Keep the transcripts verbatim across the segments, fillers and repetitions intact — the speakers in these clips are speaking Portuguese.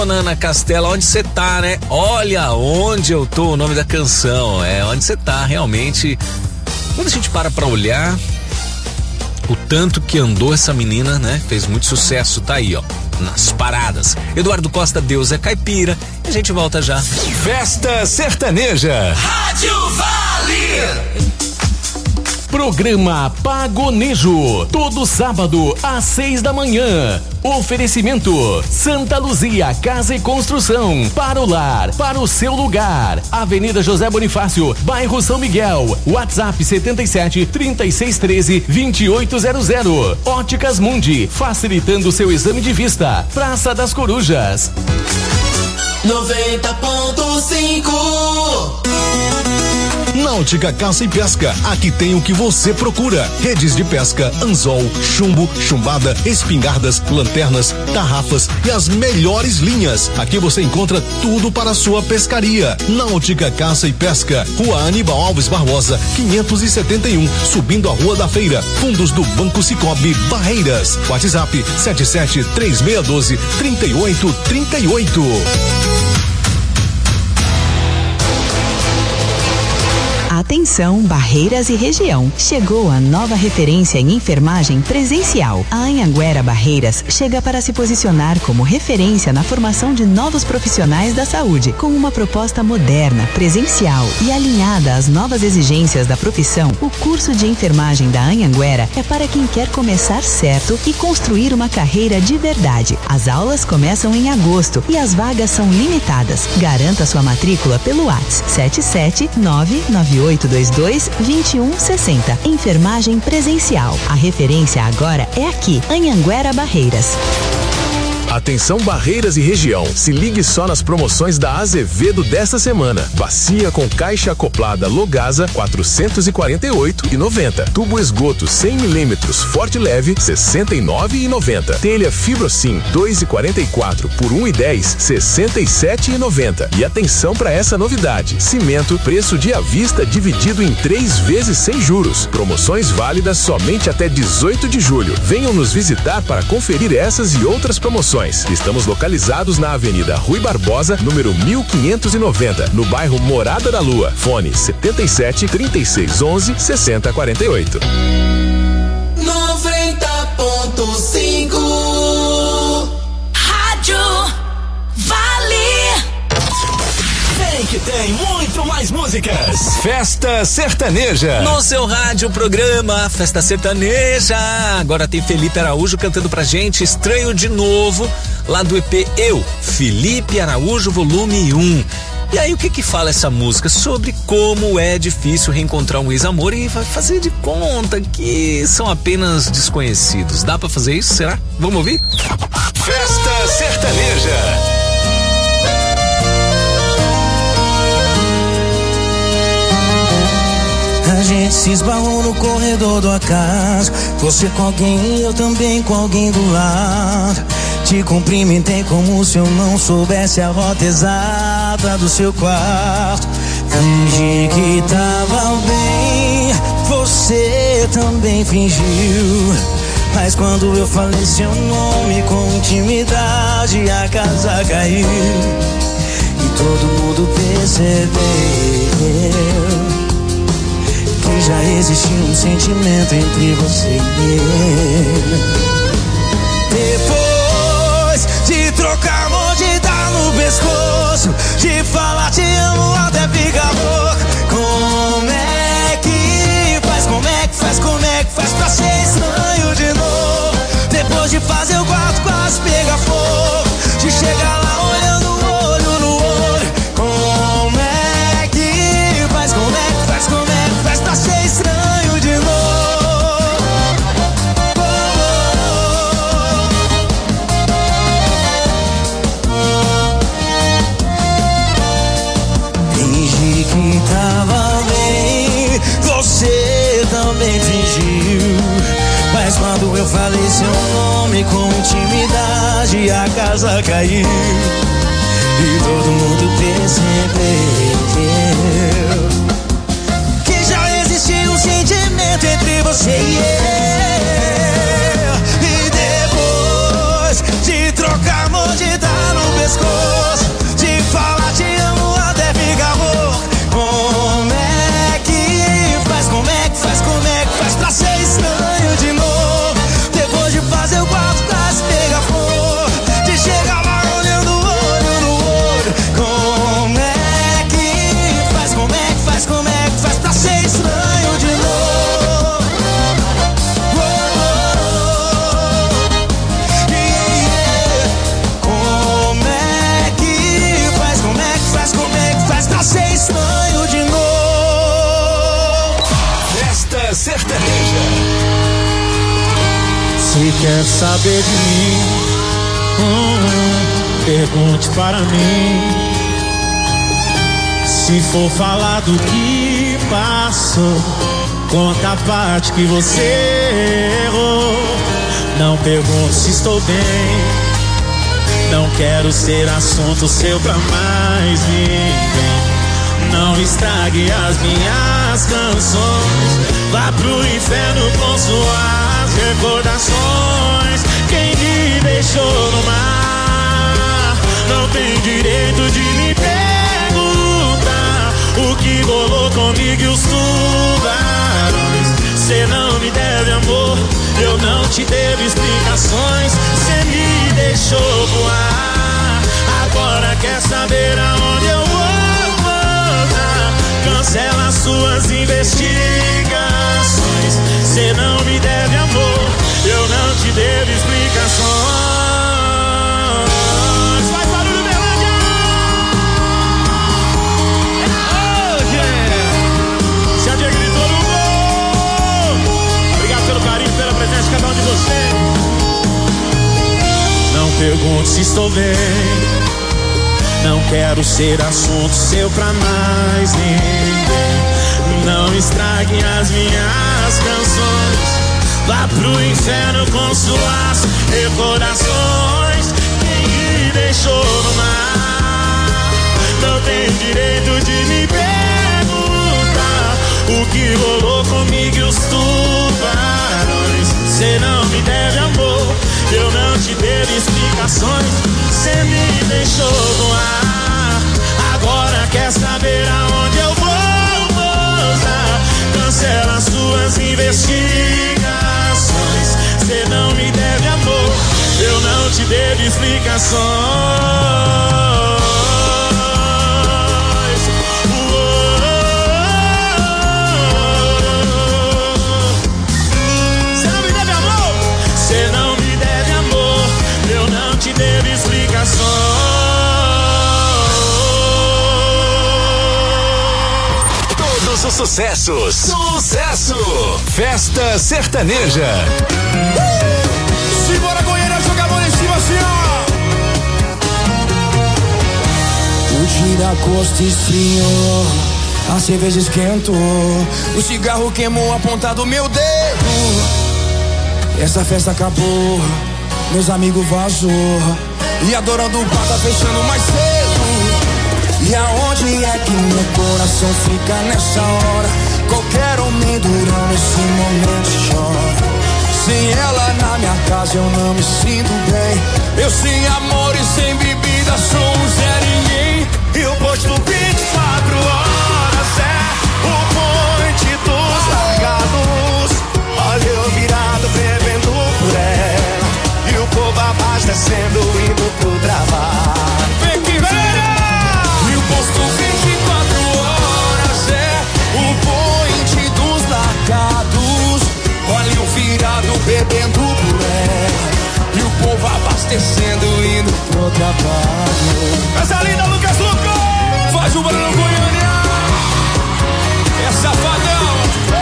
dona Ana Castela, onde você tá, né? Olha onde eu tô, o nome da canção, é onde você tá, realmente. Quando a gente para pra olhar o tanto que andou essa menina, né? Fez muito sucesso, tá aí, ó, nas paradas. Eduardo Costa, Deus é Caipira, e a gente volta já. Festa Sertaneja. Rádio Vale. Programa Pagonejo, todo sábado às seis da manhã. Oferecimento Santa Luzia Casa e Construção, para o lar, para o seu lugar. Avenida José Bonifácio, bairro São Miguel. WhatsApp setenta e sete, trinta e seis, treze, vinte e oito zero zero. Óticas Mundi, facilitando seu exame de vista. Praça das Corujas. noventa ponto cinco. Náutica Caça e Pesca, aqui tem o que você procura: redes de pesca, anzol, chumbo, chumbada, espingardas, lanternas, tarrafas e as melhores linhas. Aqui você encontra tudo para a sua pescaria. Náutica Caça e Pesca, Rua Aníbal Alves Barbosa, quinhentos e setenta e um, subindo a Rua da Feira, fundos do Banco Cicobi, Barreiras. WhatsApp sete sete três seis um dois, três oito três oito. Atenção, Barreiras e região. Chegou a nova referência em enfermagem presencial. A Anhanguera Barreiras chega para se posicionar como referência na formação de novos profissionais da saúde, com uma proposta moderna, presencial e alinhada às novas exigências da profissão. O curso de enfermagem da Anhanguera é para quem quer começar certo e construir uma carreira de verdade. As aulas começam em agosto e as vagas são limitadas. Garanta sua matrícula pelo WhatsApp sete sete nove nove oito dois dois, dois um seis zero. Enfermagem presencial. A referência agora é aqui, Anhanguera Barreiras. Atenção, Barreiras e região, se ligue só nas promoções da Azevedo desta semana. Bacia com caixa acoplada Logasa quatrocentos e quarenta e oito reais e noventa. Tubo esgoto cem milímetros Forte Leve sessenta e nove reais e noventa. Telha Fibrosim dois reais e quarenta e quatro por um real e dez, sessenta e sete reais e noventa. E atenção para essa novidade: cimento, preço de à vista dividido em três vezes sem juros. Promoções válidas somente até dezoito de julho. Venham nos visitar para conferir essas e outras promoções. Estamos localizados na Avenida Rui Barbosa, número mil quinhentos e noventa, no bairro Morada da Lua. Fone setenta e sete, trinta e seis, onze, sessenta, quarenta e oito. noventa ponto cinco. Rádio Vale. Vem que tem muito mais músicas. Festa Sertaneja. No seu rádio, programa Festa Sertaneja. Agora tem Felipe Araújo cantando pra gente Estranho de Novo, lá do E P Eu, Felipe Araújo, volume um. E aí, o que que fala essa música? Sobre como é difícil reencontrar um ex-amor e vai fazer de conta que são apenas desconhecidos. Dá pra fazer isso, será? Vamos ouvir? Festa Sertaneja. A gente se esbarrou no corredor do acaso. Você com alguém e eu também com alguém do lado. Te cumprimentei como se eu não soubesse a rota exata do seu quarto. Fingi que tava bem, você também fingiu. Mas quando eu falei seu nome com intimidade, a casa caiu. E todo mundo percebeu que já existia um sentimento entre você e eu. Depois de trocar amor, de dar no pescoço, de falar te amo até ficar louco. Como é que faz, como é que faz, como é que faz pra ser estranho de novo? Depois de fazer o quarto quase pegar fogo, de chegar lá olhando o olho no olho. Como é que faz, como é que faz, como é que faz pra ser estranho de novo? Fingi que tava bem, você também fingiu. Mas quando eu falei seu nome com intimidade, a casa caiu. E todo mundo percebeu que já existia um sentimento entre você e eu. E depois de trocar amor, de dar no pescoço, Se quer saber de mim, hum, pergunte para mim. Se for falar do que passou, conta a parte que você errou. Não pergunte se estou bem, não quero ser assunto seu pra mais ninguém. Não estrague as minhas canções, vá pro inferno com suas recordações. Quem me deixou no mar não tem direito de me perguntar o que rolou comigo e os tubarões. Cê não me deve amor, eu não te devo explicações. Cê me deixou voar, agora quer saber aonde eu vou. Cancela suas investigações. Cê não me deve amor, eu não te devo explicações. Faz barulho, Berlândia! Oh, yeah. Se a Diego gritou no gol. Obrigado pelo carinho, pela presença de cada um de vocês. Não pergunte se estou bem, não quero ser assunto seu pra mais ninguém. Não estrague as minhas canções, vá pro inferno com suas recordações. Quem me deixou no mar não tem direito de me perguntar o que rolou comigo e os tubarões. Cê não me deve amor, eu não te devo explicações. Cê me deixou no ar, agora quer saber aonde eu vou, moça. Cancela suas investigações. Cê não me deve amor, eu não te devo explicações. Cê não me deve amor, cê não me deve amor, eu não te devo explicações. Todos os sucessos. Sucesso! Festa Sertaneja. Uh! Simbora, Goiânia, joga a mão em cima assim, ó. O tira-gosto esfriou, a cerveja esquentou, o cigarro queimou a ponta do meu dedo. Essa festa acabou, meus amigos vazou, e a dona do bar tá fechando mais cedo. E aonde é que meu coração fica nessa hora? Qualquer homem durante esse momento chora. Sem ela na minha casa eu não me sinto bem. Eu sem amor e sem bebida sou um Zé Ninguém. E o posto vinte e quatro horas é o ponte dos largados. Olha eu virado bebendo por ela, e o povo abastecendo indo pro trabalho. Vem que vem! E o posto vinte e quatro horas é o ponte dos largados. Olha eu virado bebendo por ela, e o povo abastecendo indo pro trabalho. Essa linda Lucas Lucas faz o barulho Goiânia. É safadão.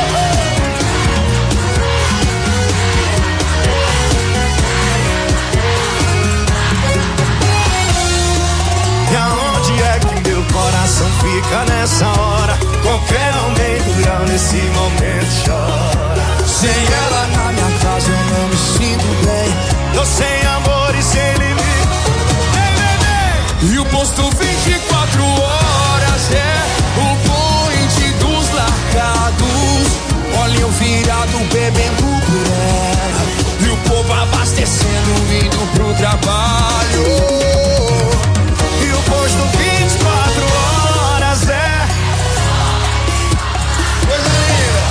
E aonde é que meu coração fica nessa hora? Qualquer homem durão nesse momento chora. Sem ela na minha casa eu não me sinto bem. Tô sem amor e sem limite. E o posto vinte e quatro horas é o point dos largados. Olha eu virado bebendo por ela, e o povo abastecendo indo pro trabalho. E o posto vinte e quatro horas é coisa linda.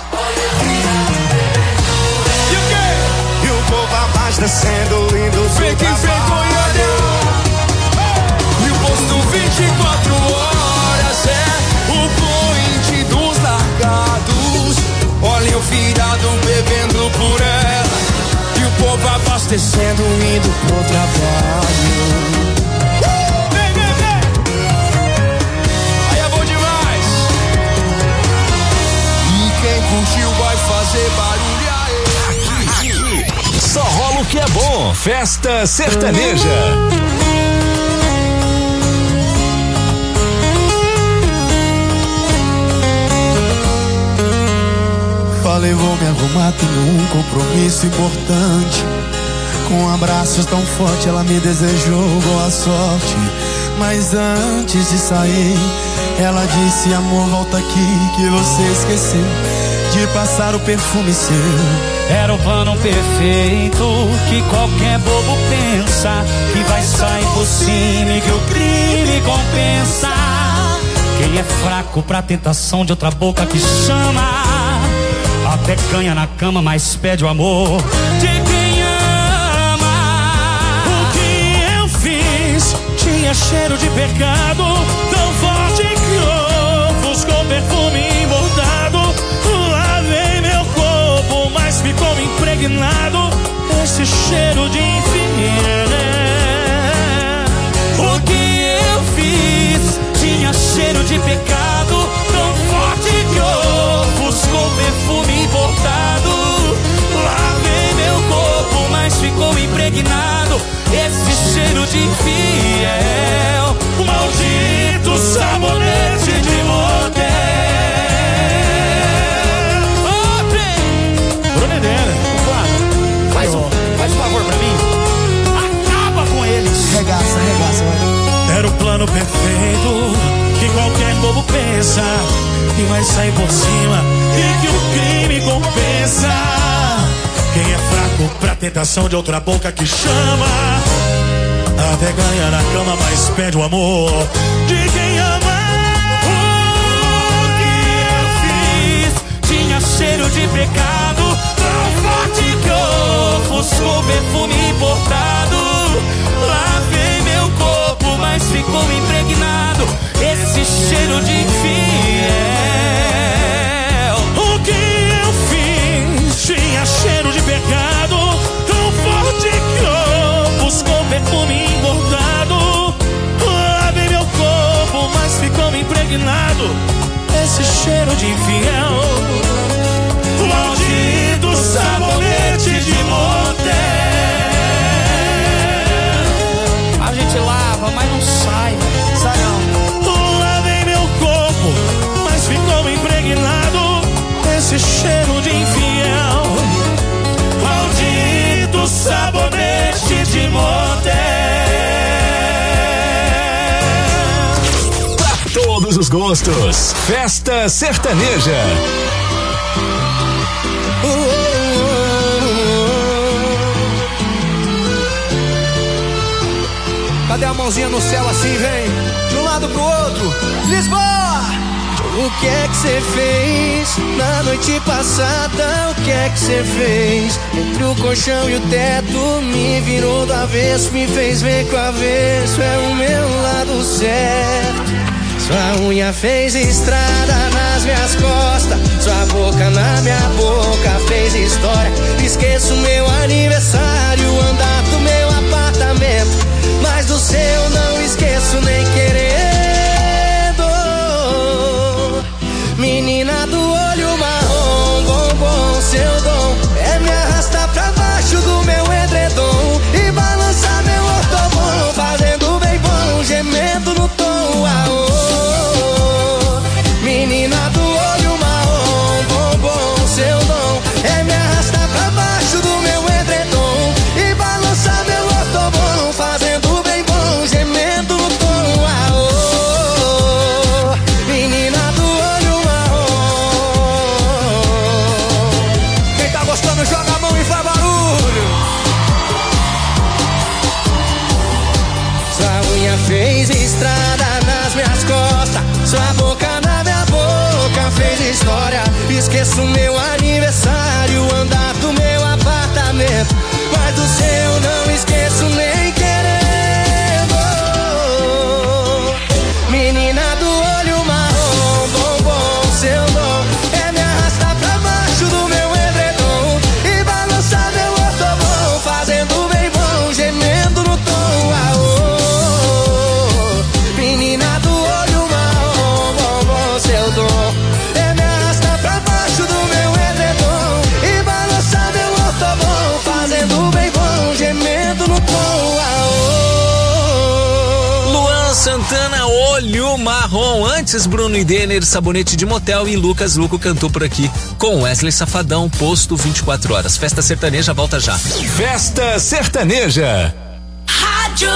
E o quê? E o povo abastecendo indo pro trabalho. E o posto vinte e quatro horas é o point dos largados. Olha eu virado bebendo por ela, e o povo abastecendo indo pro trabalho. Uh! Vem, vem, vem! Aí é bom demais. E quem curtiu vai fazer barulho aí. que é bom. Festa Sertaneja. Falei, vou me arrumar, tenho um compromisso importante. Com abraços tão fortes, ela me desejou boa sorte. Mas antes de sair, ela disse, amor, volta aqui, que você esqueceu de passar o perfume seu. Era o plano perfeito que qualquer bobo pensa, que vai sair por cima e que o crime compensa. Quem é fraco pra tentação de outra boca que chama, até ganha na cama, mas pede o amor de quem ama. O que eu fiz tinha cheiro de pecado, tão forte que ofuscou perfume bordado. Lavei meu corpo, mas ficou impregnado esse cheiro de infiel. O que eu fiz tinha cheiro de pecado, tão forte que ofuscou perfume importado. Lavei meu corpo, mas ficou impregnado esse cheiro de infiel. O maldito sabonete de motel. Brunedeira, faz um, faz um favor pra mim, acaba com eles. Regaça, regaça, vai. Era o plano perfeito que qualquer bobo pensa, que vai sair por cima e que o crime compensa. Quem é fraco pra tentação de outra boca que chama, até ganha na cama, mas pede o amor de quem ama. O que eu fiz tinha cheiro de pecado, tão forte que ofuscou perfume importado. Lavei meu corpo, mas ficou impregnado esse cheiro de infiel. O que eu fiz tinha cheiro de pecado, tão forte que ofuscou perfume bordado. Lavei meu corpo, mas ficou impregnado esse cheiro de infiel. O maldito sabonete de motel. A gente lava, mas não sai, sai não. Lavei meu corpo, mas ficou impregnado esse cheiro de infiel. Maldito sabonete de motel. Pra todos os gostos, Festa Sertaneja. Cadê a mãozinha no céu assim, vem? De um lado pro outro. Lisboa! O que é que você fez na noite passada? O que é que você fez? Entre o colchão e o teto me virou do avesso, me fez ver que o avesso é o meu lado certo. Sua unha fez estrada nas minhas costas, sua boca na minha boca fez história. Esqueço meu aniversário, o andar do meu apartamento, mas do seu não esqueço nem querendo. Menina do olho marrom, bombom, seu dom é me arrastar pra baixo do meu edredom e balançar meu ortobom, fazendo bem bom, gemendo no tom. Aô. Menina do olho marrom, bombom, seu dom é me arrastar pra baixo do meu edredom e balançar meu ortobom, fazendo bem bom, gemendo no tom. Aô. Menina do olho marrom. Quem tá gostando joga a mão e faz barulho. Sua unha fez estrada nas minhas costas, sua boca na minha boca fez história. Esqueço meu aniversário, o andar do meu apartamento, mas do seu não esqueço nem querendo. Menina do olho marrom, bombom, seu dom é me arrastar pra baixo do meu edredom e balançar meu ortobom, fazendo bem bom, gemendo no tom. Aô. Menina do olho marrom, bombom, seu dom é me arrastar pra baixo do meu edredom e balançar meu ortobom, fazendo bem bom, Santana, Olho Marrom. Antes, Bruno e Denner, Sabonete de Motel, e Lucas Luco cantou por aqui com Wesley Safadão, Posto vinte e quatro horas. Festa Sertaneja volta já. Festa Sertaneja. Rádio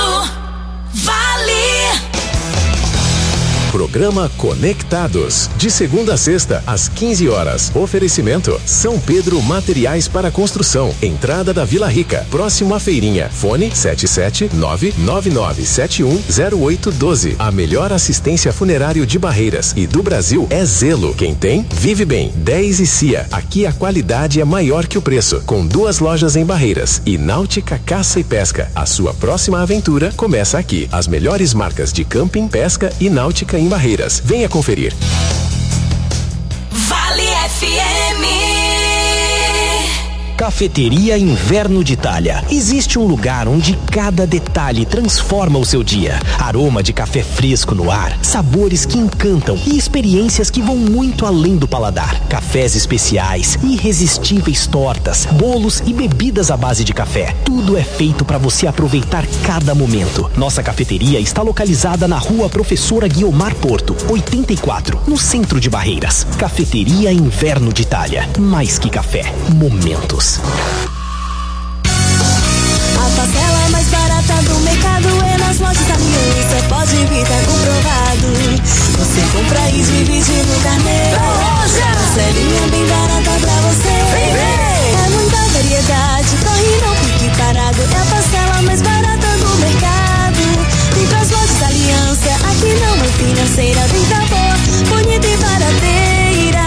Vale. Programa Conectados, de segunda a sexta, às quinze horas. Oferecimento: São Pedro Materiais para Construção, entrada da Vila Rica, próximo à feirinha. Fone sete sete nove nove nove sete um zero oito um dois. A melhor assistência funerário de Barreiras e do Brasil é Zelo. Quem tem, vive bem. dez e Cia. Aqui a qualidade é maior que o preço. Com duas lojas em Barreiras. E Náutica Caça e Pesca. A sua próxima aventura começa aqui. As melhores marcas de camping, pesca e náutica em Barreiras. Venha conferir. Vale F M. Cafeteria Inverno de Itália. Existe um lugar onde cada detalhe transforma o seu dia. Aroma de café fresco no ar, sabores que encantam e experiências que vão muito além do paladar. Cafés especiais, irresistíveis tortas, bolos e bebidas à base de café. Tudo é feito para você aproveitar cada momento. Nossa cafeteria está localizada na Rua Professora Guiomar Porto, oitenta e quatro, no centro de Barreiras. Cafeteria Inverno de Itália. Mais que café, momentos. A parcela mais barata do mercado é nas lojas Aliança. Pode vir, tá comprovado. Você compra e divide no carnê. Parcelinha bem barata pra você. Vem, vem. É muita variedade, corre não fique parado. É a parcela mais barata do mercado. Vem pras lojas Aliança, aqui não é financeira. Vem pra boa, bonita e barateira.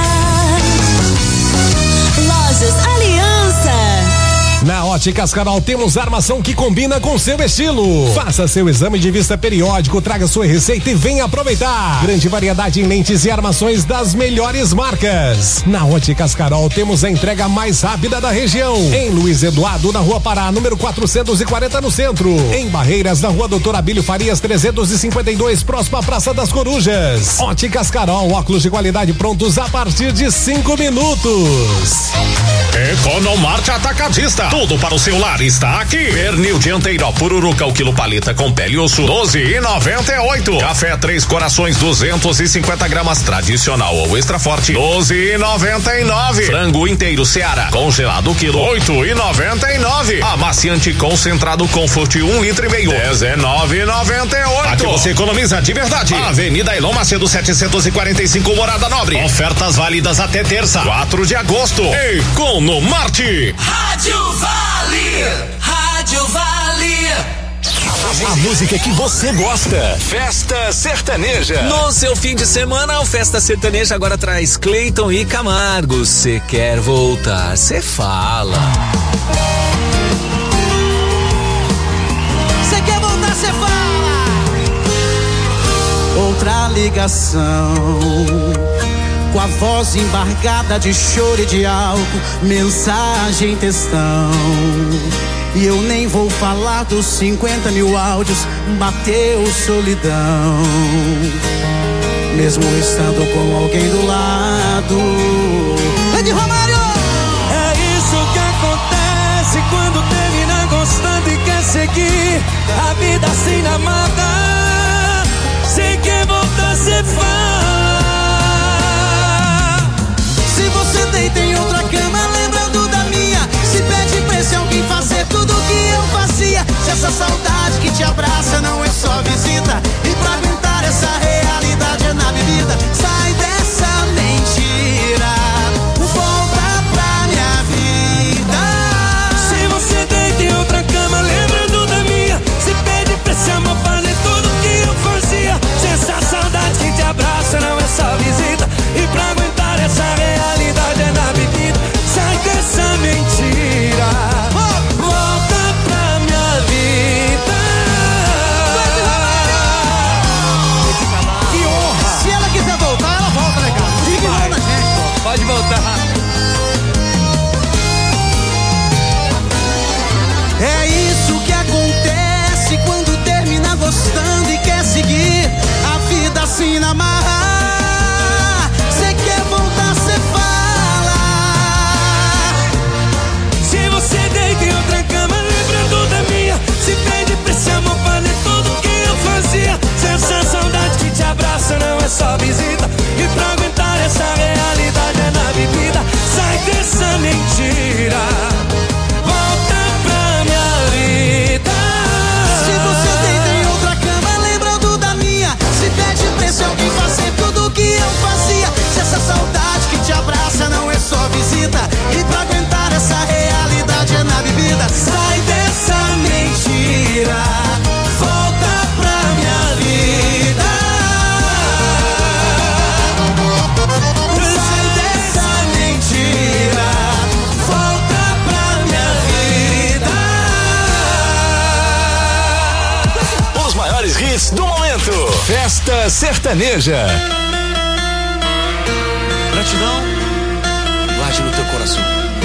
Lojas Aliança. Na Óticas Carol temos armação que combina com seu estilo. Faça seu exame de vista periódico, traga sua receita e venha aproveitar. Grande variedade em lentes e armações das melhores marcas. Na Óticas Carol temos a entrega mais rápida da região. Em Luiz Eduardo, na Rua Pará, número quatrocentos e quarenta, no centro. Em Barreiras, na Rua Doutor Abílio Farias, trezentos e cinquenta e dois, próxima à Praça das Corujas. Óticas Carol, óculos de qualidade prontos a partir de cinco minutos. Economarte Atacadista. Tudo para o seu lar está aqui. Pernil dianteiro pururuca o quilo paleta com pele e osso doze e noventa e oito. Café Três Corações duzentos e cinquenta gramas tradicional ou extra forte doze e noventa e nove. Frango inteiro Seara congelado quilo oito e noventa e nove. Amaciante concentrado Comfort um litro e meio dezenove e noventa e oito. Aqui você economiza de verdade. Avenida Elon Macedo setecentos e quarenta e cinco, Morada Nobre. Ofertas válidas até terça, quatro de agosto. Economarte. Rádio Vale. Rádio Vale. A música que você gosta. Festa Sertaneja. No seu fim de semana, o Festa Sertaneja agora traz Cleiton e Camargo. Cê quer voltar, cê fala. Cê quer voltar, cê fala. Outra ligação, com a voz embargada de choro e de álcool, mensagem, textão. E eu nem vou falar dos cinquenta mil áudios, bateu solidão. Mesmo estando com alguém do lado. Ed Romário! É isso que acontece quando termina gostando e quer seguir a vida assim na mata. Sem quer voltar, cê fala. Se você deita em outra cama lembrando da minha, se pede pra esse alguém fazer tudo que eu fazia. Se essa saudade que te abraça não é só visita, e pra aguentar essa realidade é na bebida, sai dessa mentira, volta pra minha vida. Se você deita em outra cama lembrando da minha, se pede pra esse amor fazer tudo que eu fazia. Se essa saudade que te abraça não é só visita, e pra aguentar essa realidade é na bebida, sai dessa mentira, volta pra minha vida. grandes hits do momento. Festa Sertaneja. Gratidão, guarde no teu coração.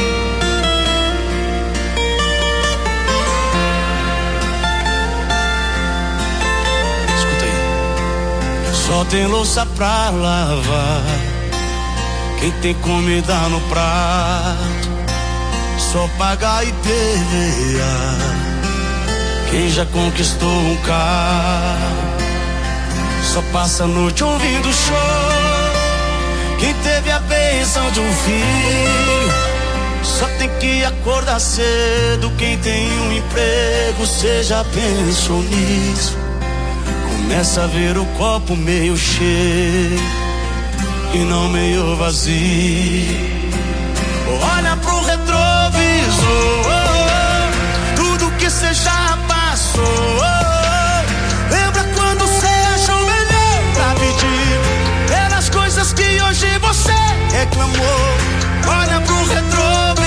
Escuta aí. Só tem louça pra lavar, quem tem comida no prato, só paga I P V A, quem já conquistou um carro, só passa a noite ouvindo show, quem teve a bênção de um filho, só tem que acordar cedo, quem tem um emprego, cê já pensou nisso, começa a ver o copo meio cheio e não meio vazio. Olha pro retrovisor, tudo que cê já passou. Lembra quando cê achou melhor pra pedir pelas coisas que hoje você reclamou. Olha pro retrovisor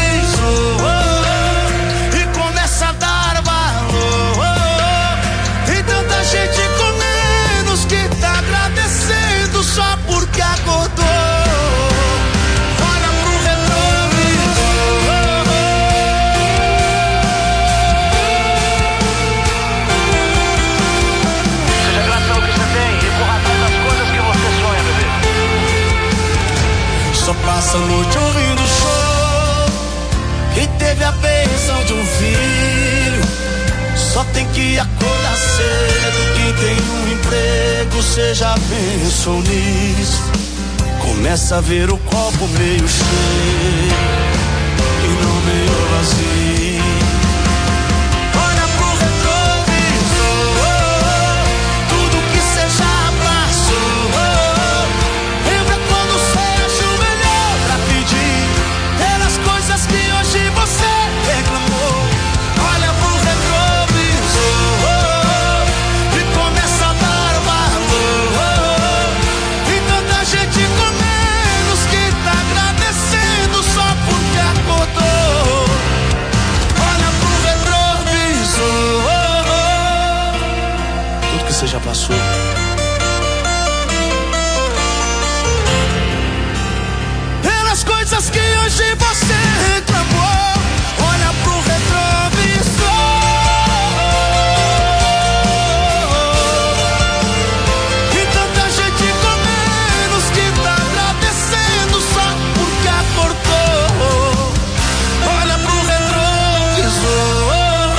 e começa a dar valor. Tem tanta gente com menos que tá agradecendo só porque acordou. Só passa a noite ouvindo show, quem teve a bênção de um filho, só tem que acordar cedo, quem tem um emprego, cê já pensou nisso, começa a ver o copo meio cheio e não meio vazio. Olha pro retrovisor, tudo que cê já passou. Lembra quando cê achou melhor pra pedir pelas coisas que hoje você reclamou. Olha pro retrovisor e começa a dar valor. Tem tanta gente com menos que tá agradecendo só porque acordou. Olha pro retrovisor, tudo que você já passou. Pelas coisas que hoje você reclamou. Olha pro retrovisor e tanta gente com menos que tá agradecendo só porque acordou. Olha pro retrovisor.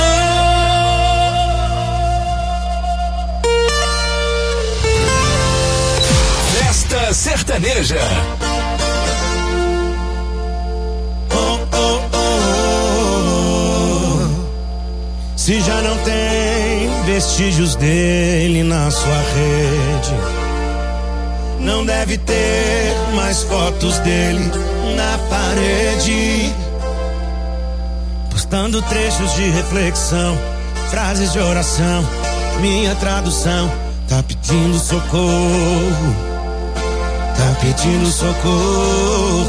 Festa Sertaneja. Se já não tem vestígios dele na sua rede, não deve ter mais fotos dele na parede, postando trechos de reflexão, frases de oração. Minha tradução tá pedindo socorro, tá pedindo socorro.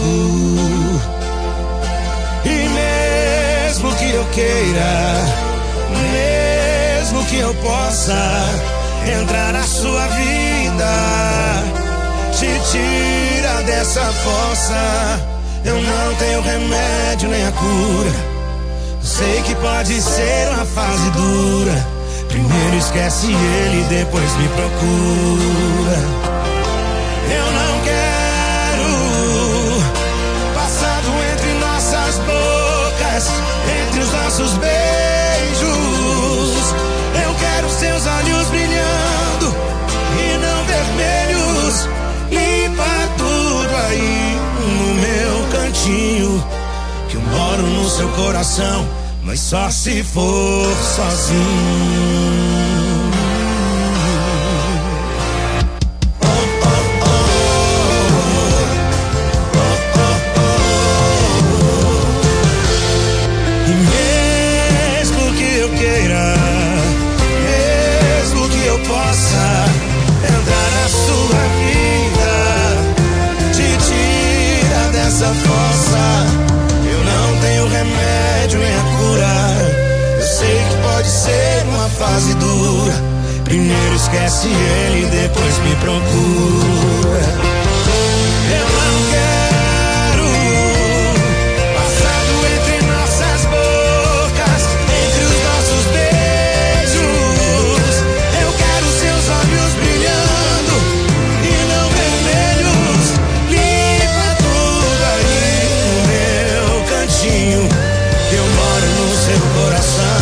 E mesmo que eu queira, mesmo que eu possa entrar na sua vida, te tira dessa fossa. Eu não tenho remédio nem a cura. Sei que pode ser uma fase dura. Primeiro esquece ele, depois me procura. Eu não quero passado entre nossas bocas, entre os nossos beijos. Eu quero seus olhos brilhando e não vermelhos. Limpa tudo aí no meu cantinho, que eu moro no seu coração, mas só se for sozinho. Essa força, eu não tenho remédio nem a cura. Eu sei que pode ser uma fase dura. Primeiro esquece ele, depois me procura. Eu não quero passado entre nossas bocas, entre os nossos beijos. Eu quero seus olhos brilhando e não vermelhos. Limpa tudo aí no meu cantinho, eu moro no seu coração.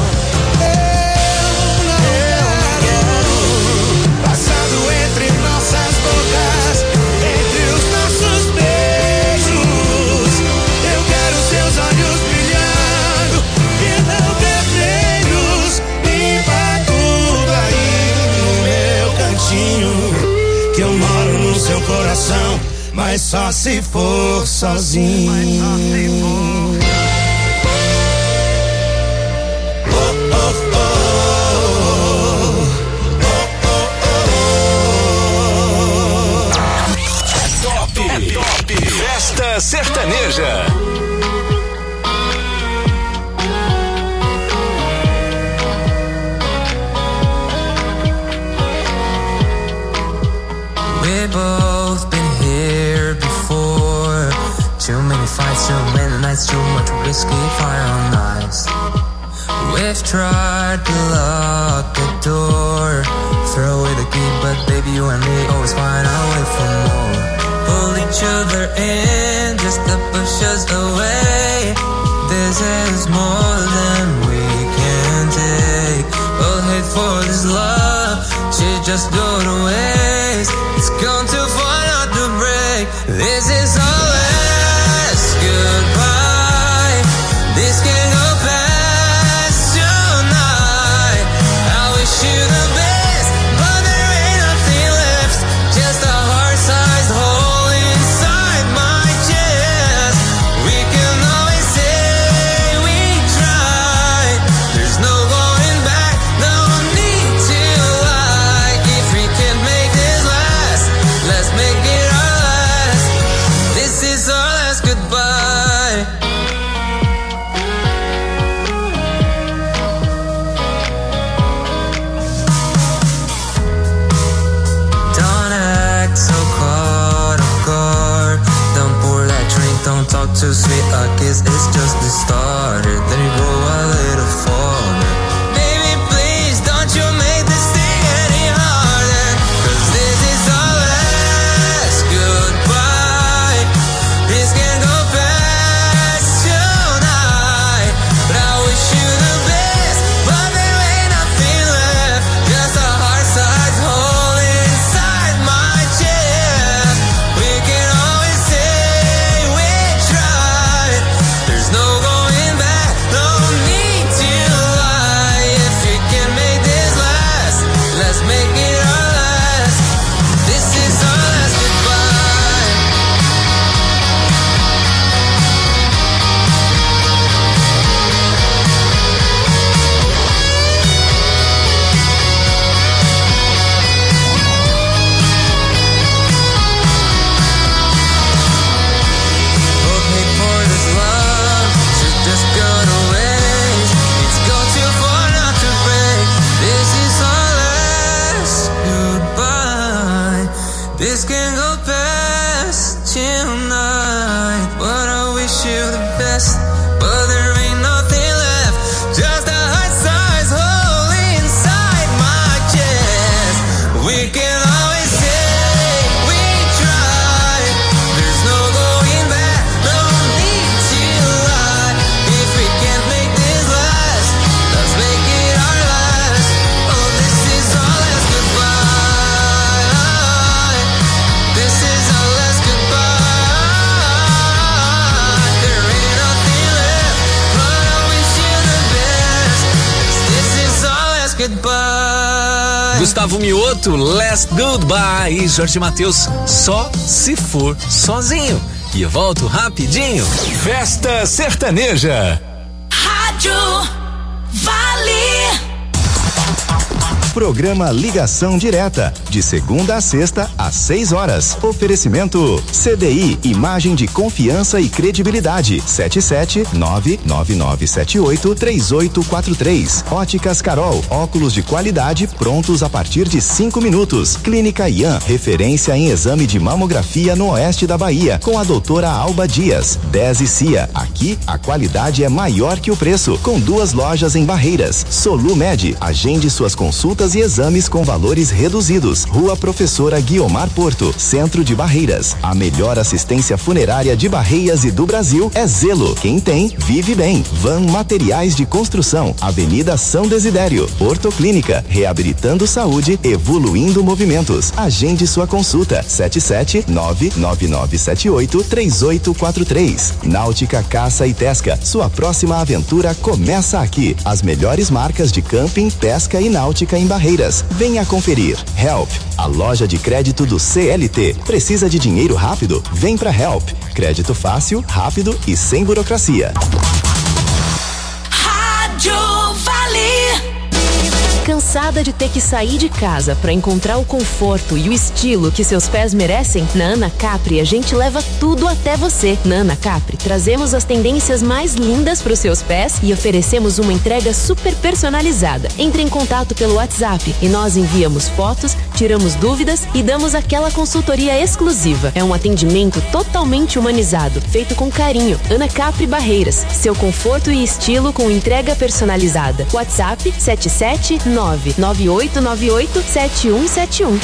Que eu moro no seu coração, mas só se for sozinho. Oh, oh, oh. Oh, oh, oh. Top, top, Festa Sertaneja. We've both been here before. Too many fights, too many nights, too much whiskey, fire on ice. We've tried to lock the door, throw away the key, but baby, you and me always find our way for more. Pull each other in just to push us away. This is more than we can take. We'll hate for this love, she just go to waste. It's gone too far not to break. This is our last goodbye. This can go past tonight. I wish you the best, but there ain't nothing left. Just a heart-sized hole inside my chest. We can always say we tried. There's no going back, no need to lie. If we can make this last, let's make it our last. This is our last goodbye. Don't act so caught off guard. Don't pour that drink, don't talk too sweet. I guess it's just the start. Then you go a little farther. Baby, please don't you make this thing any harder. Cause this is our last goodbye. This can go past tonight. But I wish you the best, but there ain't nothing left. Just a heart-sized hole inside my chest. We can always say we tried. There's no going back, no need to lie. If we can make this last, let's make it our last. This is our last goodbye. Both hate for this love, should just go to waste. It's gone too far not to break. This is our last goodbye. This can go past tonight. But I wish you the best, but there ain't nothing left. Just a heart-sized hole inside my chest. We can always say we tried. There's no going back, no need to lie. If we can't make this last, let's make it our last. Oh, this is our last goodbye. This is our last goodbye. There ain't nothing left, but I wish you the best. This is our last goodbye. Gustavo Mioto, Last Goodbye, e Jorge Mateus, Só Se For Sozinho. E eu volto rapidinho. Festa Sertaneja. Rádio Vale. Programa Ligação Direta, de segunda a sexta, às seis horas. Oferecimento C D I, imagem de confiança e credibilidade. sete sete nove nove nove sete oito três oito quatro três. Óticas Carol, óculos de qualidade prontos a partir de cinco minutos. Clínica Ian, referência em exame de mamografia no oeste da Bahia, com a doutora Alba Dias. dez e Cia, aqui a qualidade é maior que o preço, com duas lojas em Barreiras. Solumed, agende suas consultas e exames com valores reduzidos. Rua Professora Guiomar Porto, centro de Barreiras. A melhor assistência funerária de Barreiras e do Brasil é Zelo. Quem tem, vive bem. Van Materiais de Construção, Avenida São Desidério. Ortoclínica, reabilitando saúde, evoluindo movimentos. Agende sua consulta. sete sete nove nove nove sete oito três oito quatro três. Náutica Caça e Pesca, sua próxima aventura começa aqui. As melhores marcas de camping, pesca e náutica em Barreiras. Venha conferir. Help, a loja de crédito do C L T. Precisa de dinheiro rápido? Vem pra Help. Crédito fácil, rápido e sem burocracia. Rádio Vale. Cansada de ter que sair de casa para encontrar o conforto e o estilo que seus pés merecem? Na Ana Capri a gente leva tudo até você. Na Ana Capri trazemos as tendências mais lindas para os seus pés e oferecemos uma entrega super personalizada. Entre em contato pelo WhatsApp e nós enviamos fotos, tiramos dúvidas e damos aquela consultoria exclusiva. É um atendimento totalmente humanizado, feito com carinho. Ana Capri Barreiras, seu conforto e estilo com entrega personalizada. WhatsApp sete sete nove nove oito nove oito sete um sete um.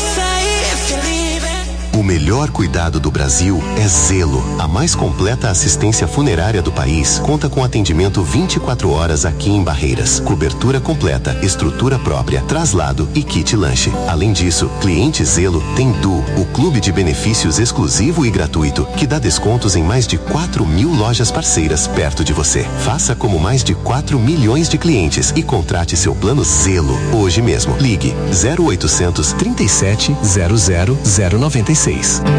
O melhor cuidado do Brasil é Zelo. A mais completa assistência funerária do país conta com atendimento vinte e quatro horas aqui em Barreiras. Cobertura completa, estrutura própria, traslado e kit lanche. Além disso, cliente Zelo tem Du, o clube de benefícios exclusivo e gratuito, que dá descontos em mais de quatro mil lojas parceiras perto de você. Faça como mais de quatro milhões de clientes e contrate seu plano Zelo hoje mesmo. Ligue zero oitocentos trinta e sete zero zero zero noventa e seis.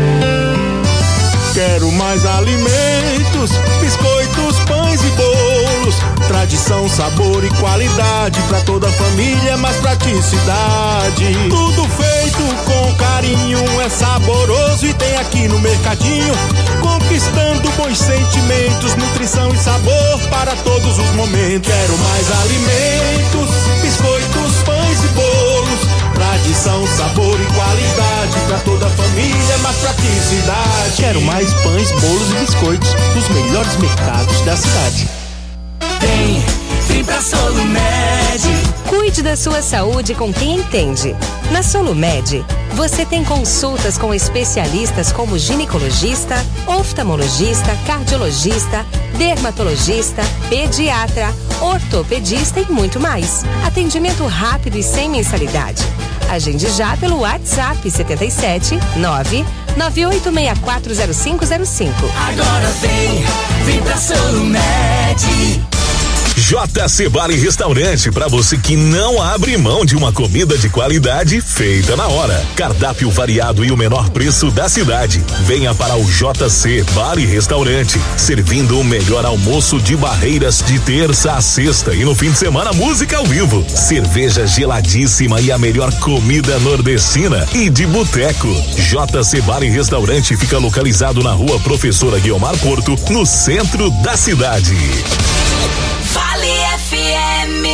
Quero mais alimentos, biscoitos, pães e bolos. Tradição, sabor e qualidade pra toda a família, mais praticidade. Tudo feito com carinho, é saboroso e tem aqui no mercadinho. Conquistando bons sentimentos, nutrição e sabor para todos os momentos. Quero mais alimentos, biscoitos, pães e bolos. Tradição, sabor e qualidade pra toda a família, mais praticidade. Quero mais pães, bolos e biscoitos dos melhores mercados da cidade. Vem, vem pra Solumed. Cuide da sua saúde com quem entende. Na Solumed, você tem consultas com especialistas como ginecologista, oftalmologista, cardiologista, dermatologista, pediatra, ortopedista e muito mais. Atendimento rápido e sem mensalidade. Agende já pelo WhatsApp sete sete nove nove oito seis quatro zero cinco zero cinco. Agora vem, vem pra Solumed. J C Bar e Restaurante, para você que não abre mão de uma comida de qualidade feita na hora. Cardápio variado e o menor preço da cidade. Venha para o J C Bar e Restaurante, servindo o melhor almoço de Barreiras de terça a sexta e no fim de semana música ao vivo, cerveja geladíssima e a melhor comida nordestina e de boteco. J C Bar e Restaurante fica localizado na Rua Professora Guiomar Porto, no centro da cidade. Vale F M.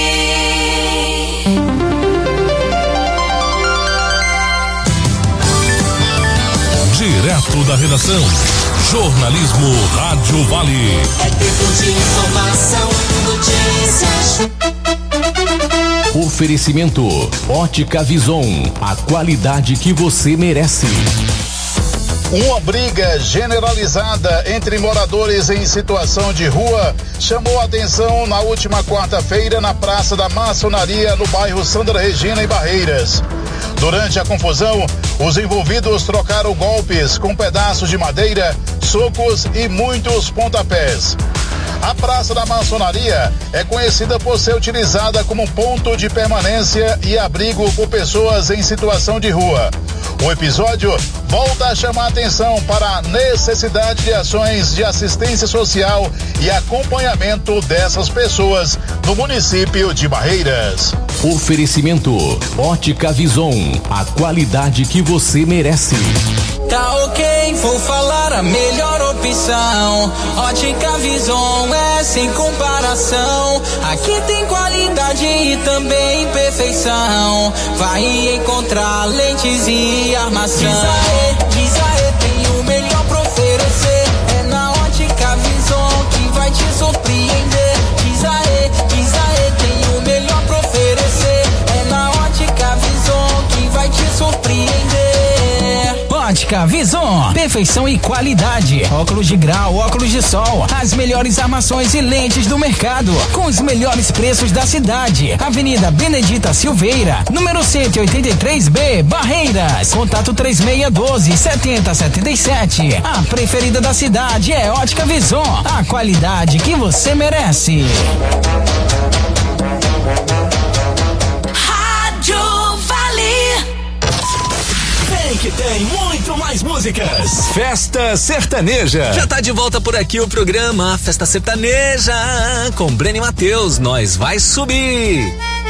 Direto da redação, jornalismo Rádio Vale. É tempo de informação, notícias. Oferecimento Ótica Vison, a qualidade que você merece. Uma briga generalizada entre moradores em situação de rua chamou a atenção na última quarta-feira na Praça da Maçonaria, no bairro Sandra Regina, em Barreiras. Durante a confusão, os envolvidos trocaram golpes com pedaços de madeira, socos e muitos pontapés. A Praça da Maçonaria é conhecida por ser utilizada como ponto de permanência e abrigo por pessoas em situação de rua. O episódio volta a chamar a atenção para a necessidade de ações de assistência social e acompanhamento dessas pessoas no município de Barreiras. Oferecimento Ótica Vison, a qualidade que você merece. Tá ok, vou falar a melhor opção. Ótica Vison é sem comparação. Aqui tem qualidade e também perfeição. Vai encontrar lentes e armação. Diz aê, diz aê, tem o melhor pra oferecer. É na Ótica Vison que vai te surpreender. Diz aê, diz aê, tem o melhor pra oferecer. É na Ótica Vison que vai te surpreender. Ótica Vison, perfeição e qualidade. Óculos de grau, óculos de sol, as melhores armações e lentes do mercado, com os melhores preços da cidade. Avenida Benedita Silveira, número cento e oitenta e três B, Barreiras. Contato três seis um dois, sete zero sete sete. A preferida da cidade é Ótica Vison, a qualidade que você merece. Rádio Vale. Tem que tem muito mais músicas. Festa Sertaneja. Já tá de volta por aqui o programa Festa Sertaneja com Breno e Matheus. Nós vai subir.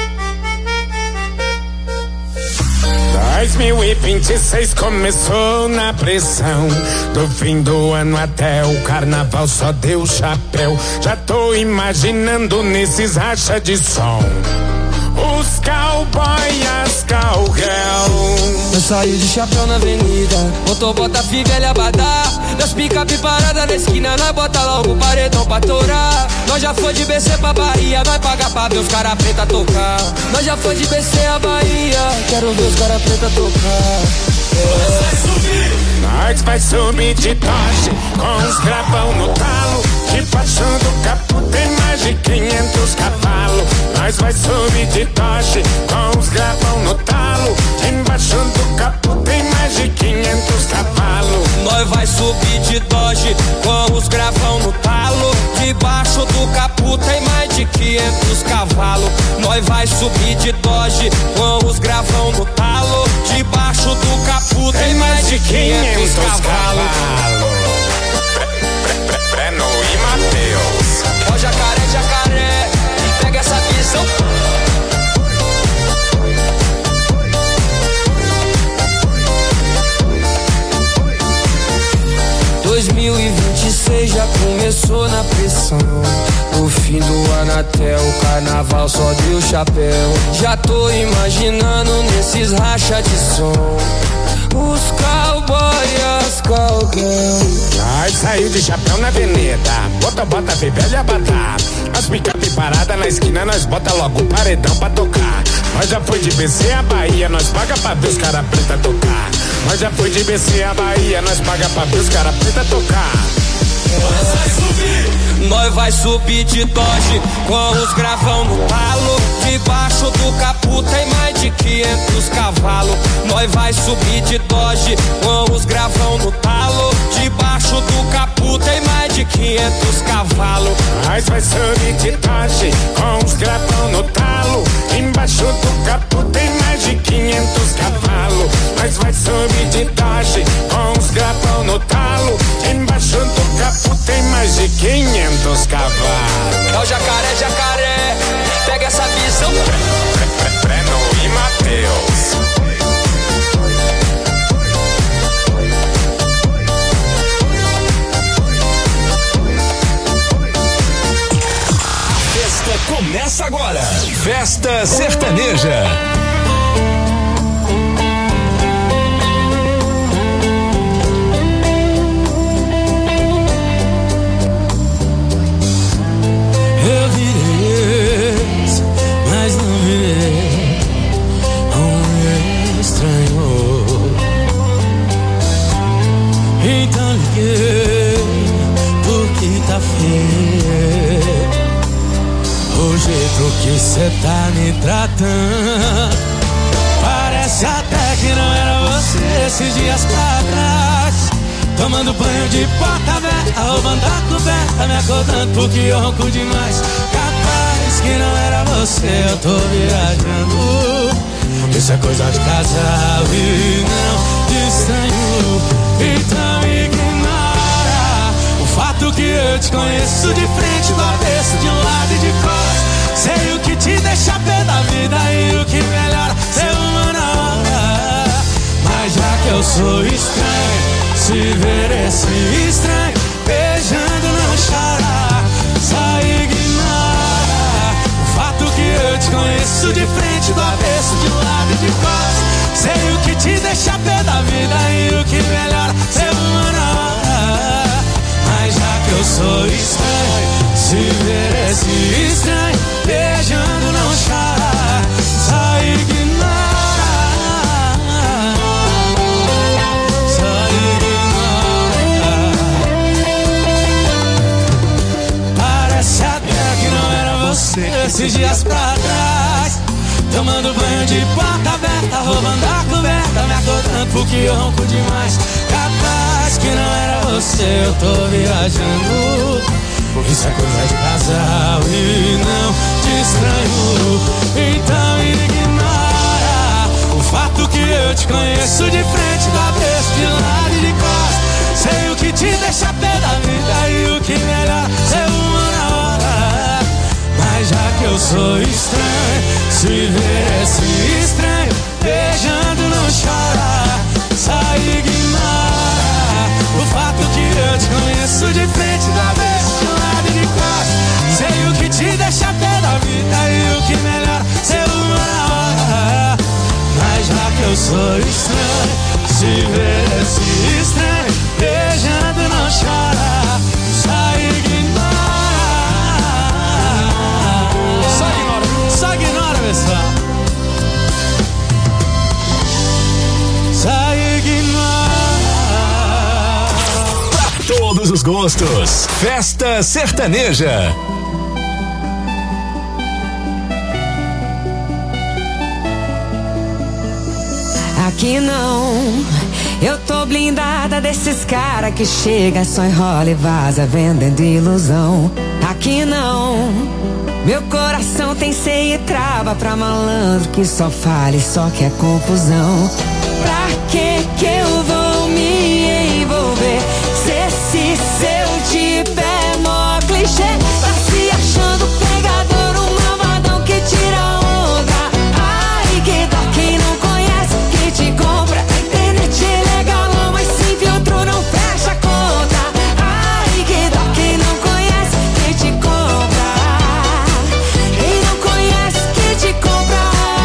dois mil e vinte e seis começou na pressão. Do fim do ano até o carnaval só deu chapéu. Já tô imaginando nesses racha de som os cowboy, as cowgirl. Eu saí de chapéu na avenida, botou bota fivelha badá. Das picape parada na esquina, nós bota logo o paredão pra torar. Nós já foi de B C pra Bahia, nós paga pra ver os cara preta tocar. Nós já foi de B C a Bahia, quero ver os cara preta tocar. É. Nós vai subir de Dodge com os gravão no talo. Debaixo do capô tem mais de quinhentos cavalos. Nós vai subir de Dodge com os gravão no talo. Embaixo do capô tem mais de quinhentos cavalos. Nós vai subir de Dodge com os gravão no talo. Debaixo do capô tem mais de quinhentos cavalos. Nós vai subir de Dodge com os gravão no talo. Debaixo do capô tem mais de quinhentos cavalos. Breno e Matheus. Ó jacaré, jacaré, pega essa visão. dois mil e vinte e seis já começou na pressão. Do fim do ano até o carnaval só deu chapéu. Já tô imaginando nesses racha de som os cowboy, as cowgirl. Nós saiu de chapéu na avenida, bota, bota, velha badá. As picape parada na esquina, nós bota logo o paredão pra tocar. Nós já foi de B C a Bahia, nós paga pra ver os cara preta tocar. Nós já foi de B C a Bahia, nós paga pra ver os cara preta tocar. Nós vai subir, nós vai subir de Dodge com os gravão no talo. Debaixo do capô tem mais de quinhentos cavalos. Nós vai subir de Dodge com os gravão no talo. Debaixo do capô tem mais de quinhentos cavalos. Nós vai subir de Dodge com os gravão no talo. Embaixo do capô tem mais de quinhentos cavalos. Nós vai subir de Dodge com os gravão no talo. Embaixo do capô tem mais de quinhentos cavalos. É o jacaré, jacaré, pega essa visão. Breno e Matheus. A festa começa agora. Festa Sertaneja. Eu virei, mas não virei um estranho. Então liguei, porque tá feio o jeito que cê tá me tratando. Parece até que não era você esses dias pra trás. Tomando banho de porta aberta, roubando a coberta, me acordando porque eu ronco demais. Capaz que não era você, eu tô viajando. Isso é coisa de casal e não de estranho. Então ignora o fato que eu te conheço de frente, do avesso, de um lado e de costas. Sei o que te deixa pé da vida e sou estranho. Se ver esse estranho beijando não chorar, só ignora o fato que eu te conheço de frente, do avesso, de lado e de costas. Sei o que te deixa pé da vida e o que melhora ser humano. Mas já que eu sou estranho, se ver esse estranho beijando não chora, só ignora, só ignora. Parece até que não era você esses dias pra trás, tomando banho de porta aberta, roubando a coberta, me acordando porque eu ronco demais. Capaz que não era você, eu tô viajando. Isso é coisa de casal e não de estranho. Então ignora o fato que eu te conheço de frente, do avesso, de lado e de costas. Sei o que te deixa pé da vida e o que melhor ser uma na hora. Mas já que eu sou estranho, se ver esse estranho beijando não chora, só ignora o fato que eu te conheço de frente, do avesso, de lado e de costas. Sei o que te deixa pé da vida e o que melhor ser uma na hora. Mas já que eu sou estranho, se ver esse estranho beijando não chora, só ignora. Só ignora, só ignora, pessoal. Só ignora. Pra todos os gostos, Festa Sertaneja. Aqui não, eu tô blindada desses cara que chega, só enrola e vaza vendendo ilusão. Aqui não, meu coração tem ceia e trava pra malandro que só fala e só quer confusão. Pra que que eu vou me envolver se esse seu tipo é mó clichê? Tá se achando pegador, um malvadão que tira onda. Ai, que dó quem não conhece, que te compra. Internet é legalão, mas se filtro não fecha a conta. Ai, que dó quem não conhece, que te compra. Quem não conhece, que te compra.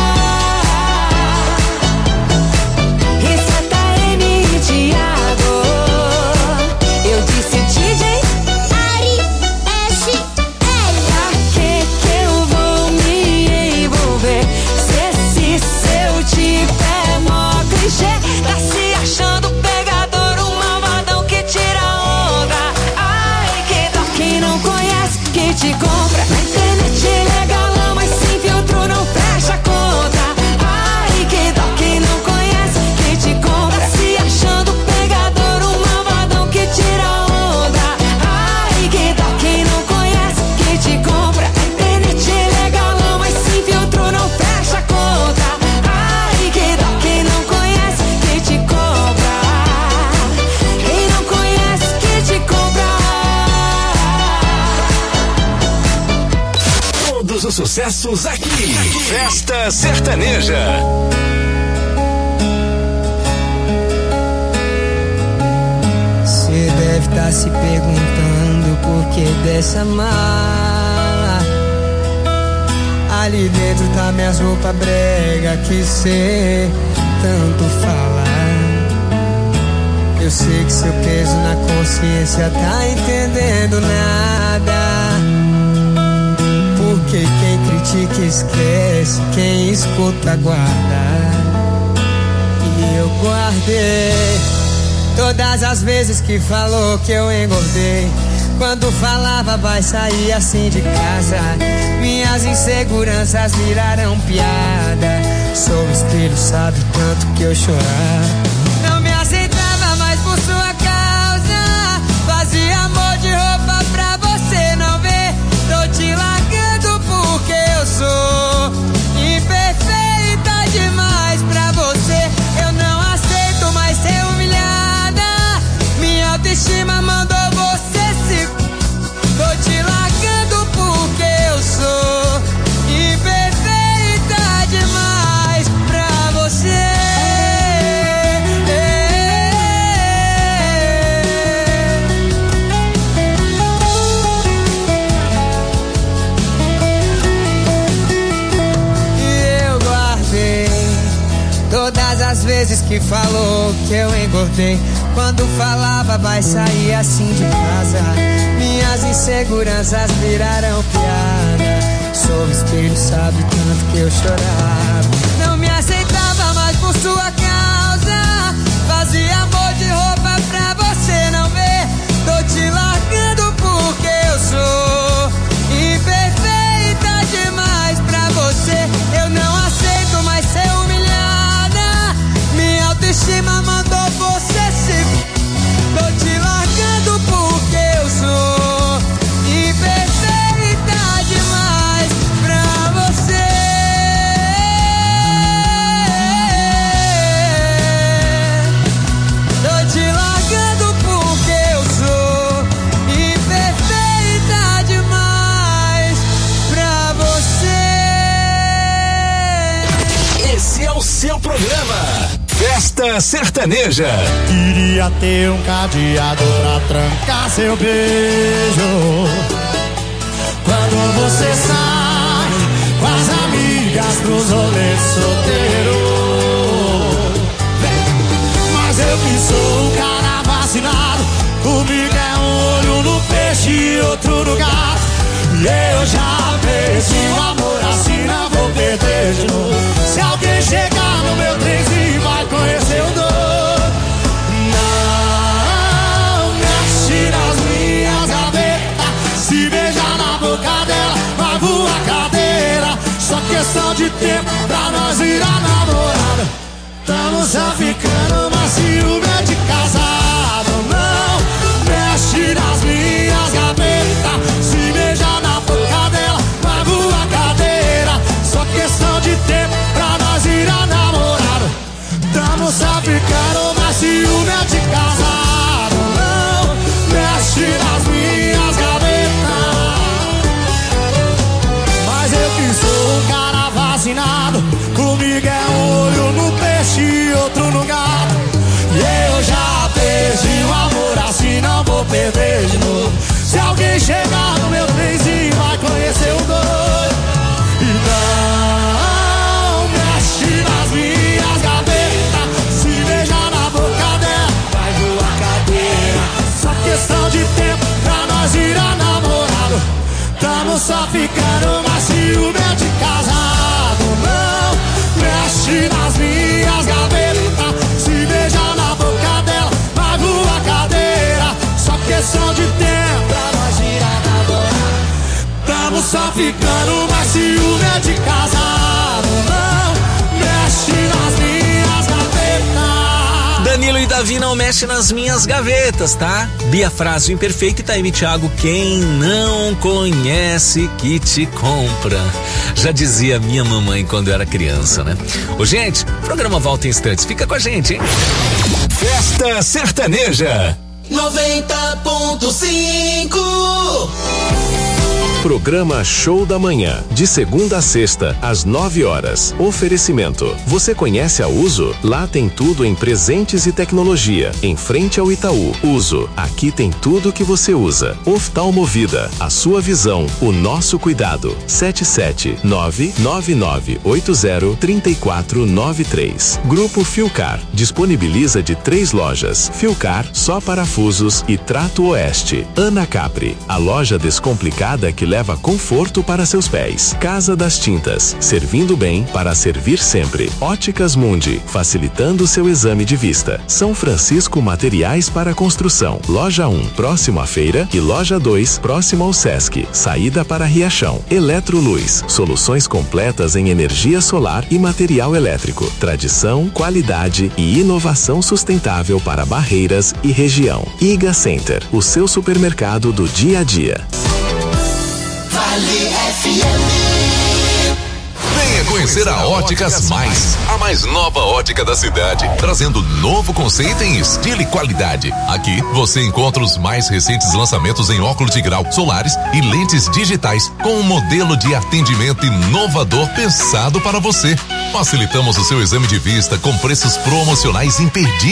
Isso é tá M Thiago. Eu disse D J Ari S L. Pra que que eu vou me envolver se esse seu tipo é mó clichê? Tá se achando pegador, um malvadão que tira onda. Ai, que dó quem não conhece, que te compra. Na internet é legalão, mas sem filtro não fecha a conta. Ai, que dó quem não conhece, que te compra. Tá se achando pegador, um malvadão que tira onda. Ai, que dó quem não conhece, que te compra. Na internet é legalão, mas sem filtro não fecha a conta. Ai, que dó quem não conhece, que te compra. Quem não conhece, que te compra. Todos os sucessos aqui. Festa Sertaneja. Cê deve tá se perguntando por que dessa mala. Ali dentro tá minhas roupas brega que cê tanto fala. Eu sei que seu peso na consciência tá entendendo nada. Porque quem critica esquece, quem escuta guarda. E eu guardei todas as vezes que falou que eu engordei. Quando falava vai sair assim de casa, minhas inseguranças viraram piada. Sou espelho, sabe tanto que eu chorava. Não me aceitava mais por sua causa. Fazia amor de roupa pra você não ver. Tô te largando porque eu sou imperfeita demais pra você. Eu não aceito mais ser humilhada. Minha autoestima mandou você se... Tô te largando porque eu sou imperfeita demais pra você. das vezes que falou que eu engordei. Quando falava vai sair assim de casa. Minhas inseguranças viraram piada. Sou espelho, sabe tanto que eu chorava. Não me aceitava mais por sua causa. Fazia amor de roupa pra você não ver. Tô te largando porque eu sou imperfeita demais pra você. Eu não aceito mais ser humilhada. Minha autoestima mandou você se... Tô te largando porque eu sou imperfeita demais pra você. Tô te largando porque eu sou imperfeita demais pra você. Esse é o seu programa Festa Sertaneja. Queria ter um cadeado pra trancar seu beijo. Quando você sai com as amigas pros rolês solteiro. Mas eu que sou um cara vacinado, comigo é um olho no peixe e outro no gato. E eu já perdi o amor assim, não vou perder de novo. Se alguém chegar no meu trenzinho vai conhecer o dono. Não mexe nas minhas gavetas. Se beijar na boca dela vai voar cadeira. Só questão de tempo pra nós ir a namorada. Tamo só ficando, mas ciúme é de casado. Não mexe nas minhas gavetas. Se beijar na boca dela vai voar cadeira. Só questão de tempo pra nós ir a namorada. Tamo só ficando, mas ciúme é de casado. Não mexe nas minhas gavetas. Mas eu que sou um cara vacinado, comigo é um olho no peixe e outro no gato. E eu já perdi o amor assim, não vou perder de novo. Se alguém chegar no meu trenzinho vai conhecer o doido. E não mexe nas minhas gavetas. Se beijar na boca dela vai voar cadeira. Só questão de tempo pra nós ir a namorado. Tamo só ficando, mas ciúme é de casado. Não mexe nas minhas gavetas. Se beijar na boca dela vai voar cadeira. Só questão de tempo pra nós ir a namorar. Tamo só ficando, mas ciúme é de casado. Não mexe nas minhas gavetas. Danilo e Davi não mexe nas minhas gavetas, tá? Bia Frase Imperfeita e Taime Thiago, quem não conhece que te compra. Já dizia minha mamãe quando eu era criança, né? Ô, gente, o programa volta em instantes. Fica com a gente, hein? Festa Sertaneja. noventa ponto cinco. Programa Show da Manhã, de segunda a sexta, às nove horas. Oferecimento. Você conhece a Uso? Lá tem tudo em presentes e tecnologia. Em frente ao Itaú. Uso. Aqui tem tudo que você usa. Oftalmovida. A sua visão, o nosso cuidado. sete sete nove nove nove oito zero três quatro nove três. Grupo Filcar. Disponibiliza de três lojas. Filcar, só parafusos e Trato Oeste. Ana Capri. A loja descomplicada que leva conforto para seus pés. Casa das Tintas, servindo bem para servir sempre. Óticas Mundi, facilitando seu exame de vista. São Francisco Materiais para Construção. Loja um, próximo à feira, e Loja dois, próximo ao Sesc. Saída para Riachão. Eletroluz, soluções completas em energia solar e material elétrico. Tradição, qualidade e inovação sustentável para Barreiras e região. Iga Center, o seu supermercado do dia a dia. Vale F M. Venha conhecer a Óticas Mais, a mais nova ótica da cidade, trazendo novo conceito em estilo e qualidade. Aqui você encontra os mais recentes lançamentos em óculos de grau, solares e lentes digitais, com um modelo de atendimento inovador pensado para você. Facilitamos o seu exame de vista com preços promocionais imperdíveis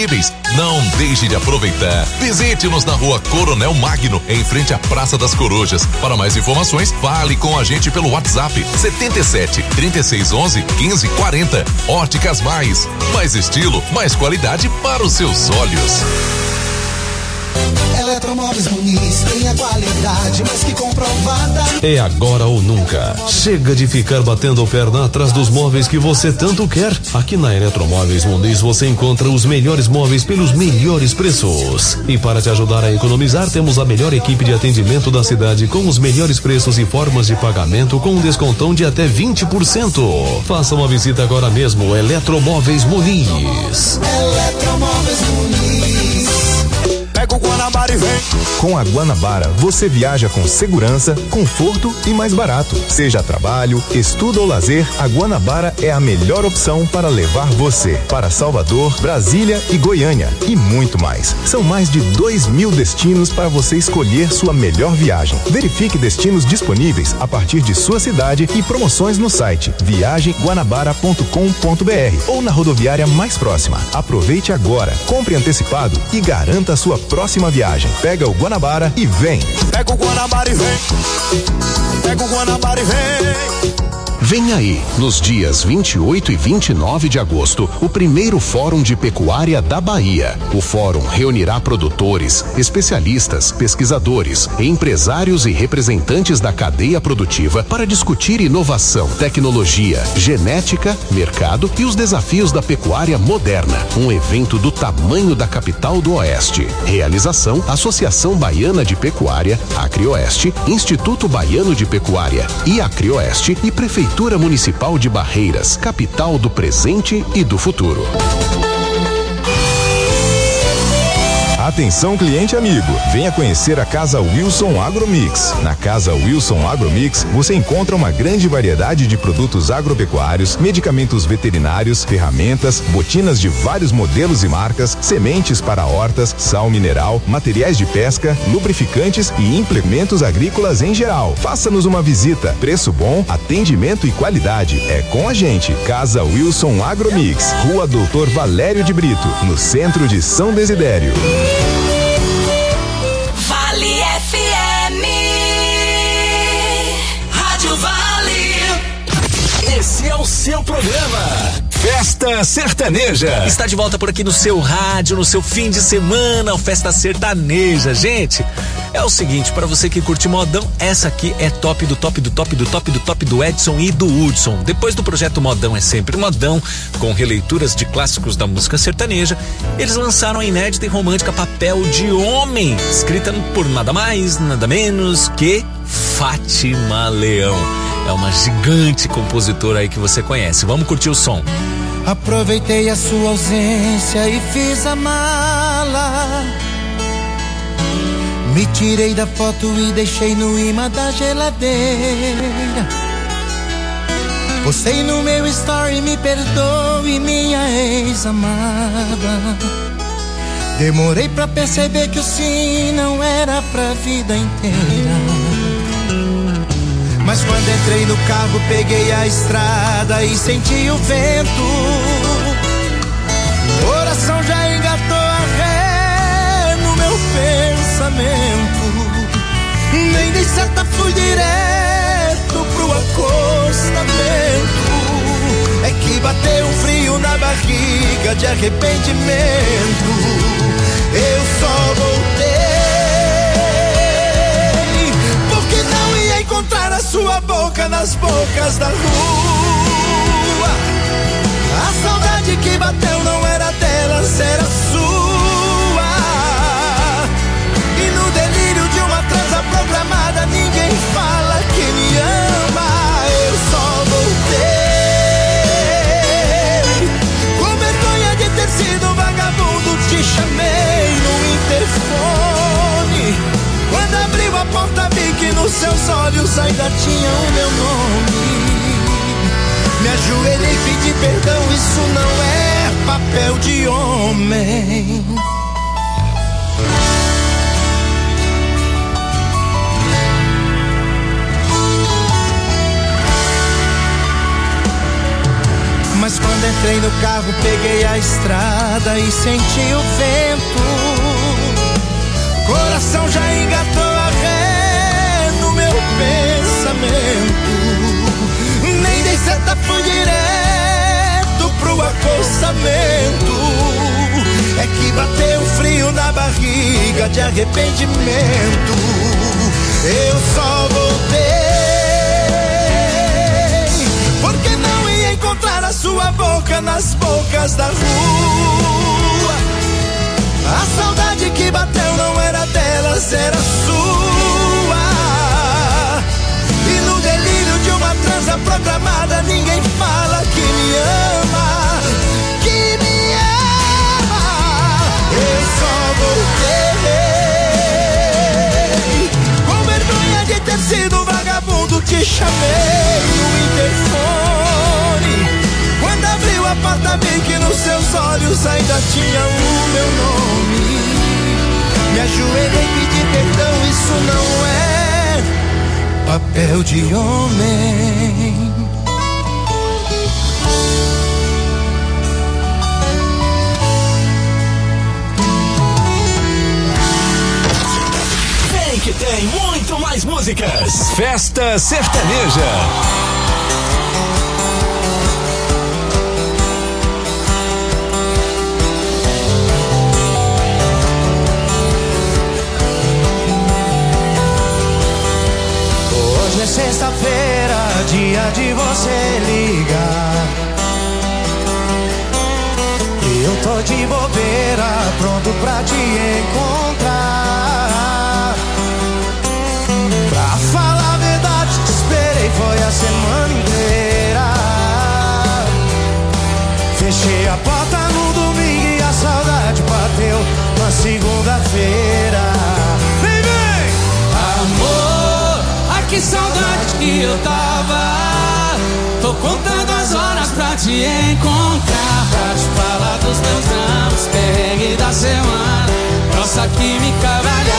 Não deixe de aproveitar. Visite-nos na rua Coronel Magno, em frente à Praça das Corujas. Para mais informações, fale com a gente pelo WhatsApp setenta e sete, trinta e seis, onze, quinze, quarenta. Óticas Mais. Mais estilo, mais qualidade para os seus olhos. Eletromóveis Muniz tem a qualidade mais que comprovada. É agora ou nunca. Chega de ficar batendo perna atrás dos móveis que você tanto quer. Aqui na Eletromóveis Muniz você encontra os melhores móveis pelos melhores preços. E para te ajudar a economizar, temos a melhor equipe de atendimento da cidade com os melhores preços e formas de pagamento com um descontão de até vinte por cento. Faça uma visita agora mesmo. Eletromóveis Muniz. Eletromóveis Muniz. Pega o Guanabara e vem. Com a Guanabara, você viaja com segurança, conforto e mais barato. Seja trabalho, estudo ou lazer, a Guanabara é a melhor opção para levar você para Salvador, Brasília e Goiânia e muito mais. São mais de dois mil destinos para você escolher sua melhor viagem. Verifique destinos disponíveis a partir de sua cidade e promoções no site viagem guanabara ponto com ponto br ou na rodoviária mais próxima. Aproveite agora, compre antecipado e garanta a sua próxima viagem. Pega o Guanabara e vem. Pega o Guanabara e vem. Pega o Guanabara e vem. Vem aí, nos dias vinte e oito e vinte e nove de agosto, o primeiro Fórum de Pecuária da Bahia. O fórum reunirá produtores, especialistas, pesquisadores, empresários e representantes da cadeia produtiva para discutir inovação, tecnologia, genética, mercado e os desafios da pecuária moderna. Um evento do tamanho da capital do Oeste. Realização: Associação Baiana de Pecuária, Acreoeste, Instituto Baiano de Pecuária e Acreoeste e Prefeitura Prefeitura Municipal de Barreiras, capital do presente e do futuro. Atenção, cliente amigo, venha conhecer a Casa Wilson Agromix. Na Casa Wilson Agromix, você encontra uma grande variedade de produtos agropecuários, medicamentos veterinários, ferramentas, botinas de vários modelos e marcas, sementes para hortas, sal mineral, materiais de pesca, lubrificantes e implementos agrícolas em geral. Faça-nos uma visita. Preço bom, atendimento e qualidade. É com a gente. Casa Wilson Agromix, Rua Doutor Valério de Brito, no centro de São Desidério. Vale F M. Rádio Vale. Esse é o seu programa Festa Sertaneja. Está de volta por aqui no seu rádio, no seu fim de semana, o Festa Sertaneja. Gente, é o seguinte, para você que curte modão, essa aqui é top do top do top do top do top do Edson e do Hudson. Depois do projeto Modão é Sempre Modão, com releituras de clássicos da música sertaneja, eles lançaram a inédita e romântica Papel de Homem, escrita por nada mais, nada menos que Fátima Leão. É uma gigante compositora aí que você conhece. Vamos curtir o som. Aproveitei a sua ausência e fiz a mala. Me tirei da foto e deixei no imã da geladeira. Postei no meu story, me perdoe, minha ex-amada. Demorei pra perceber que o sim não era pra vida inteira. Mas quando entrei no carro, peguei a estrada e senti o vento. O coração já engatou a ré no meu pensamento. Nem dei seta, fui direto pro acostamento. É que bateu um frio na barriga de arrependimento. Eu só voltei encontrar a sua boca nas bocas da rua. A saudade que bateu não era delas, era sua. E no delírio de uma transa programada, ninguém fala que me ama. Eu só voltei com vergonha de ter sido vagabundo. Te chamei no interfone. Quando abriu a porta vi que nos seus olhos ainda tinha o meu nome. Me ajoelhei e pedi perdão, isso não é papel de homem. Mas quando entrei no carro, peguei a estrada e senti o vento. Coração já engatou a ré no meu pensamento. Nem dei seta, fui direto pro acostamento. É que bateu frio na barriga de arrependimento. Eu só voltei porque não ia encontrar a sua boca nas bocas da rua. A saudade que bateu não era delas, era sua. E no delírio de uma transa programada, ninguém fala que me ama, que me ama. Eu só voltei com vergonha de ter sido vagabundo. Te chamei no interfone. Quando abri o apartamento, que nos seus olhos ainda tinha o meu nome. Me ajoelhei e pedi perdão, isso não é papel de homem. Vem que tem muito mais músicas. Festa Sertaneja. Hoje é sexta-feira, dia de você ligar. E eu tô de bobeira, pronto pra te encontrar. Pra falar a verdade, te esperei, foi a semana inteira. Fechei a porta no domingo e a saudade bateu na segunda-feira. Vem, vem! Amor, ai que saudade que eu tava. Tô contando as horas pra te encontrar, pra te falar dos meus dramas, perrengue da semana, nossa química velha.